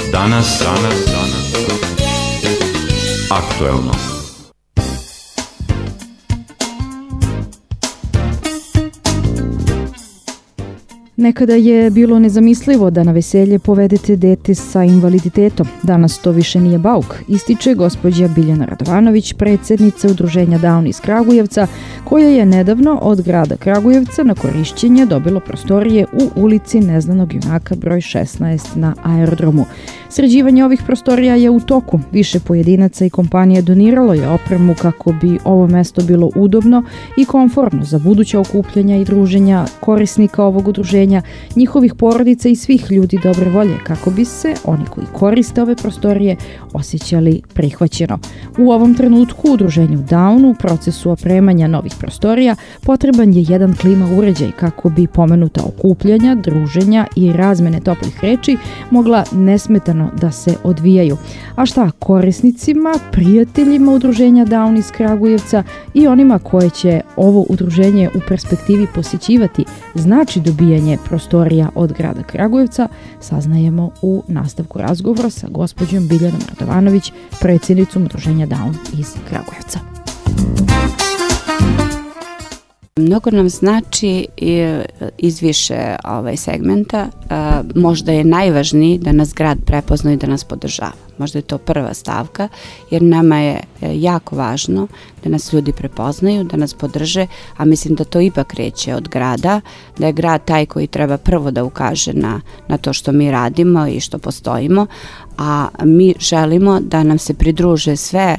Danas aktuelno. Nekada je bilo nezamislivo da na veselje povedete dete sa invaliditetom. Danas to više nije bauk, ističe gospođa Biljana Radovanović, predsjednica Udruženja Down iz Kragujevca, koja je nedavno od grada Kragujevca na korišćenje dobilo prostorije u ulici Neznanog junaka broj 16 na aerodromu. Sređivanje ovih prostorija je u toku. Više pojedinaca i kompanije doniralo je opremu kako bi ovo mesto bilo udobno i komfortno za buduća okupljanja i druženja korisnika ovog udruženja, njihovih porodica i svih ljudi dobre volje, kako bi se oni koji koriste ove prostorije osjećali prihvaćeno. U ovom trenutku u udruženju Down u procesu opremanja novih prostorija potreban je jedan klima uređaj kako bi pomenuta okupljanja, druženja i razmene toplih reči mogla nesmetano da se odvijaju. A šta korisnicima, prijateljima udruženja Down iz Kragujevca i onima koje će ovo udruženje u perspektivi posjećivati znači dobijanje prostorija od grada Kragujevca, saznajemo u nastavku razgovora sa gospođom Biljanom Radovanović, predsjednicom udruženja Down iz Kragujevca. Mnogo nam znači iz više segmenta. Možda je najvažniji da nas grad prepozna i da nas podržava. Možda je to prva stavka, jer nama je jako važno da nas ljudi prepoznaju, da nas podrže, a mislim da to ipak kreće od grada, da je grad taj koji treba prvo da ukaže na to što mi radimo i što postojimo, a mi želimo da nam se pridruže sve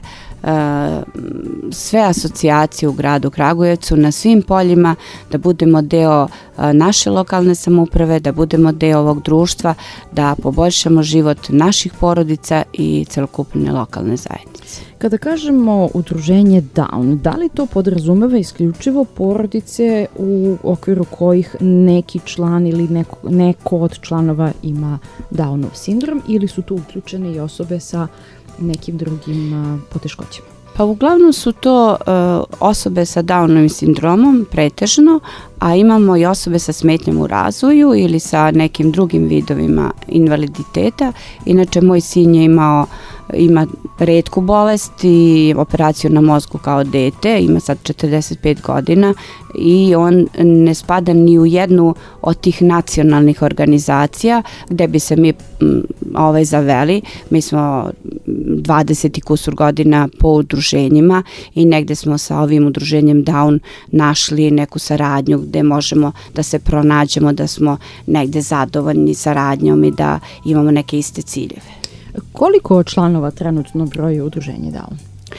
asocijacije u gradu Kragujevcu na svim poljima, da budemo deo naše lokalne samouprave, da budemo deo ovog društva, da poboljšamo život naših porodica i celokupne lokalne zajednice. Kada kažemo udruženje Down, da li to podrazumeva isključivo porodice u okviru kojih neki član ili neko od članova ima Downov sindrom, ili su tu uključene i osobe sa nekim drugim poteškoćama? Pa uglavnom su to osobe sa Downovim sindromom pretežno, a imamo i osobe sa smetnjom u razvoju ili sa nekim drugim vidovima invaliditeta. Inače, moj sin je ima retku bolest i operaciju na mozgu kao dete, ima sad 45 godina i on ne spada ni u jednu od tih nacionalnih organizacija gde bi se mi zaveli. Mi smo 20 i kusur godina po udruženjima i negde smo sa ovim udruženjem Down našli neku saradnju gde možemo da se pronađemo, da smo negde zadovoljni saradnjom i da imamo neke iste ciljeve. Koliko članova trenutno broji udruženje Down?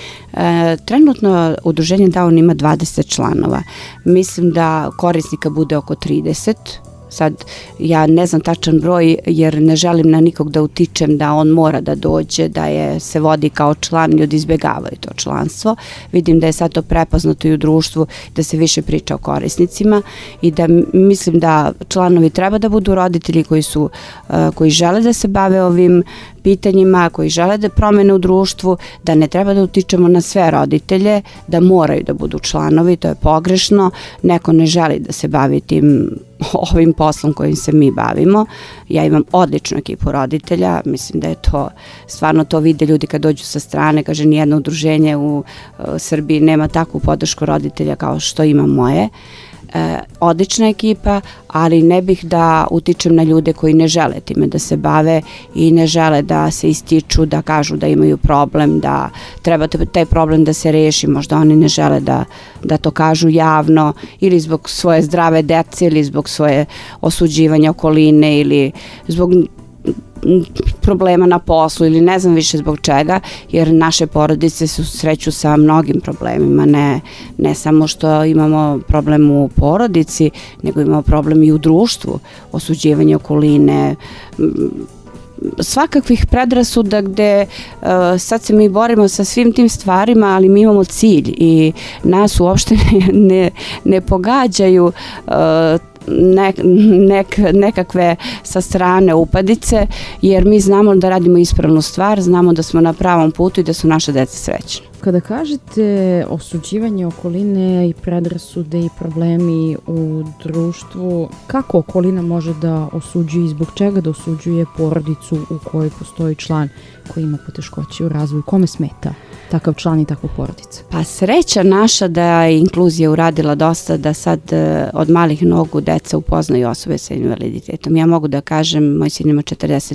Trenutno udruženje Down ima 20 članova. Mislim da korisnika bude oko 30. Sad, ja ne znam tačan broj jer ne želim na nikog da utičem da on mora da dođe, da se vodi kao član, ljudi izbjegavaju to članstvo. Vidim da je sad to prepoznato i u društvu, da se više priča o korisnicima i da mislim da članovi treba da budu roditelji koji žele da se bave ovim pitanjima, koji žele da promene u društvu, da ne treba da utičemo na sve roditelje, da moraju da budu članovi, to je pogrešno. Neko ne želi da se bavi ovim poslom kojim se mi bavimo. Ja imam odličnu ekipu roditelja, mislim da je to, stvarno to vide ljudi kad dođu sa strane, kaže nijedno udruženje u Srbiji nema takvu podršku roditelja kao što ima moje. Odlična ekipa, ali ne bih da utičem na ljude koji ne žele time da se bave i ne žele da se ističu, da kažu da imaju problem, da treba taj problem da se reši, možda oni ne žele da to kažu javno ili zbog svoje zdrave dece ili zbog svoje osuđivanja okoline ili zbog problema na poslu ili ne znam više zbog čega, jer naše porodice se susreću sa mnogim problemima, ne samo što imamo problem u porodici, nego imamo problem i u društvu, osuđivanje okoline, svakakvih predrasuda gde sad se mi borimo sa svim tim stvarima, ali mi imamo cilj i nas uopšte ne pogađaju nekakve sa strane upadice, jer mi znamo da radimo ispravnu stvar, znamo da smo na pravom putu i da su naše deca srećne. Kada kažete osuđivanje okoline i predrasude i problemi u društvu, kako okolina može da osuđuje i zbog čega da osuđuje porodicu u kojoj postoji član koji ima poteškoće u razvoju? Kome smeta takav član i takva porodica? Pa sreća naša da je inkluzija uradila dosta, da sad od malih nogu deca upoznaju osobe sa invaliditetom. Ja mogu da kažem, moj sin ima 45,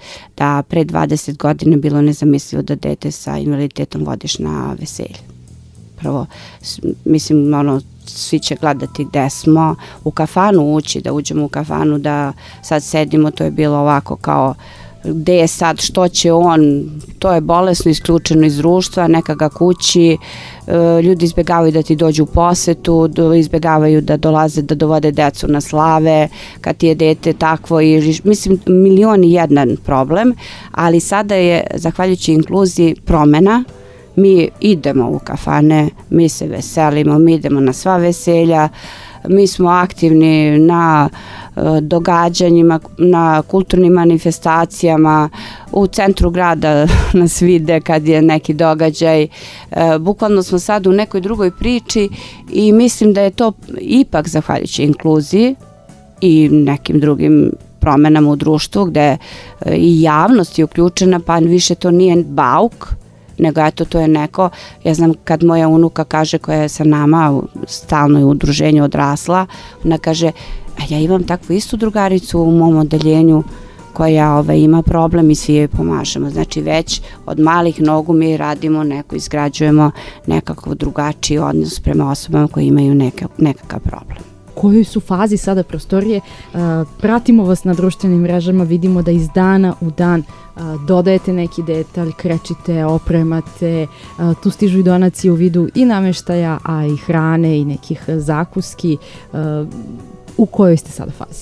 da pre 20 godina bilo nezamislivo da dete sa invaliditetom vodiš na veselje. Prvo, mislim, svi će gledati gde smo, u kafanu ući, da uđemo u kafanu, da sad sedimo, to je bilo ovako kao gde je sad, što će on, to je bolesno, isključeno iz društva, neka ga kući, ljudi izbjegavaju da ti dođu u posetu, izbjegavaju da dolaze da dovode decu na slave, kad ti je dete takvo, i mislim, milion i jedan problem, ali sada je, zahvaljujući inkluziji, promena. Mi idemo u kafane, mi se veselimo, mi idemo na sva veselja, mi smo aktivni na događanjima, na kulturnim manifestacijama, u centru grada nas vide kad je neki događaj. Bukvalno smo sad u nekoj drugoj priči i mislim da je to ipak zahvaljujući inkluziji i nekim drugim promenama u društvu gde i javnost je uključena, pa više to nije bauk, nego eto, to je neko, ja znam kad moja unuka kaže, koja je sa nama stalno je u udruženju odrasla, ona kaže, ja imam takvu istu drugaricu u mom odeljenju koja ima problem i svi joj pomažemo. Znači već od malih nogu mi radimo, izgrađujemo nekakav drugačiji odnos prema osobama koji imaju nekakav problem. U kojoj su fazi sada prostorije? Pratimo vas na društvenim mrežama, vidimo da iz dana u dan dodajete neki detalj, krečite, opremate, tu stižu i donacije u vidu i nameštaja, a i hrane i nekih zakuski. U kojoj ste sada fazi?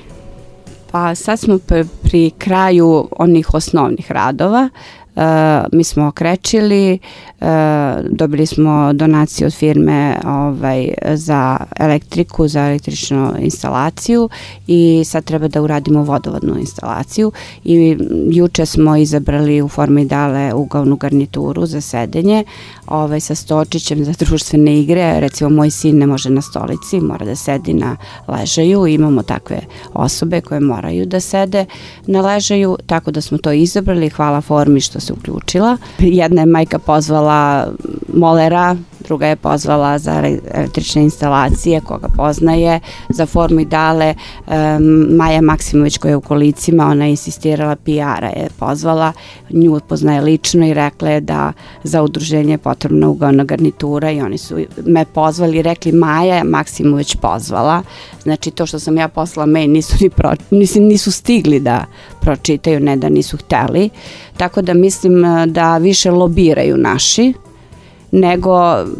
Pa sad smo pri kraju onih osnovnih radova. Mi smo okrečili, dobili smo donaciju od firme za elektriku, za električnu instalaciju i sad treba da uradimo vodovodnu instalaciju i juče smo izabrali u Formidale ugaonu garnituru za sedenje sa stočićem za društvene igre. Recimo moj sin ne može na stolici, mora da sedi na ležaju, imamo takve osobe koje moraju da sede na ležaju, tako da smo to izabrali. Hvala Formi što se uključila. Jedna je majka pozvala molera, druga je pozvala za električne instalacije, koga poznaje, za Formidale. Maja Maksimović koja je u kolicima, ona je insistirala, PR-a je pozvala, nju poznaje lično i rekla je da za udruženje je potrebna ugaona garnitura i oni su me pozvali i rekli Maja Maksimović pozvala. Znači to što sam ja poslala mail nisu stigli da pročitaju, ne da nisu hteli. Tako da mislim da više lobiraju naši, nego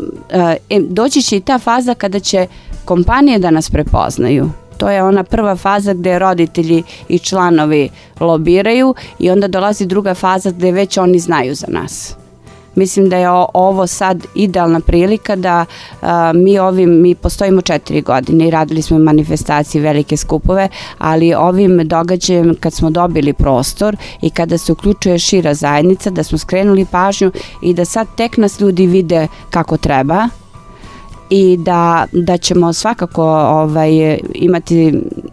doći će i ta faza kada će kompanije da nas prepoznaju. To je ona prva faza gde roditelji i članovi lobiraju i onda dolazi druga faza gde već oni znaju za nas. Mislim da je ovo sad idealna prilika da mi postojimo 4 godine i radili smo manifestacije, velike skupove, ali ovim događajem kad smo dobili prostor i kada se uključuje šira zajednica, da smo skrenuli pažnju i da sad tek nas ljudi vide kako treba i da ćemo svakako imati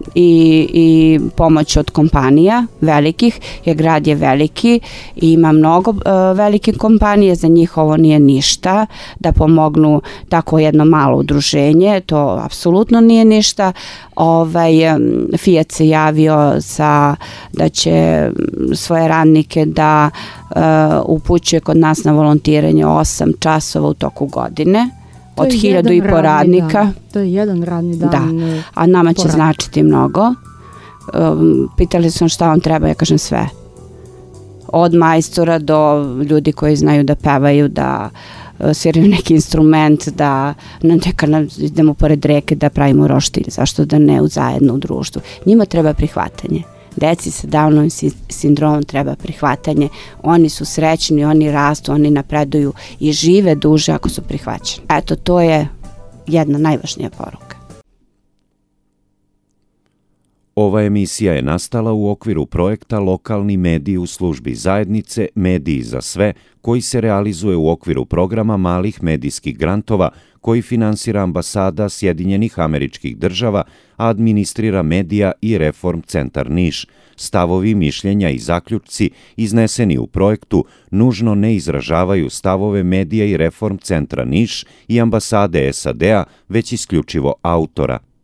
i pomoć od kompanija velikih, jer grad je veliki i ima mnogo velike kompanije, za njih ovo nije ništa, da pomognu tako jedno malo udruženje, to apsolutno nije ništa. Fiat se javio da će svoje radnike da upućuje kod nas na volontiranje 8 časova u toku godine. Od 1.500 radnika. To je jedan radni dan. Da, a nama će značiti mnogo. Pitali su šta vam treba, ja kažem sve. Od majstora do ljudi koji znaju da pevaju, da sviraju neki instrument, da idemo pored reke da pravimo roštilj, zašto da ne zajedno u društvu. Njima treba prihvatanje. Deci sa Downovim sindromom treba prihvatanje. Oni su srećni, oni rastu, oni napreduju i žive duže ako su prihvaćeni. Eto, to je jedna najvažnija poruka. Ova emisija je nastala u okviru projekta Lokalni mediji u službi zajednice Mediji za sve, koji se realizuje u okviru programa malih medijskih grantova koji finansira Ambasada Sjedinjenih Američkih Država, a administrira Medija i Reform centar Niš. Stavovi, mišljenja i zaključci izneseni u projektu nužno ne izražavaju stavove Medija i Reform centra Niš i Ambasade SAD-a, već isključivo autora.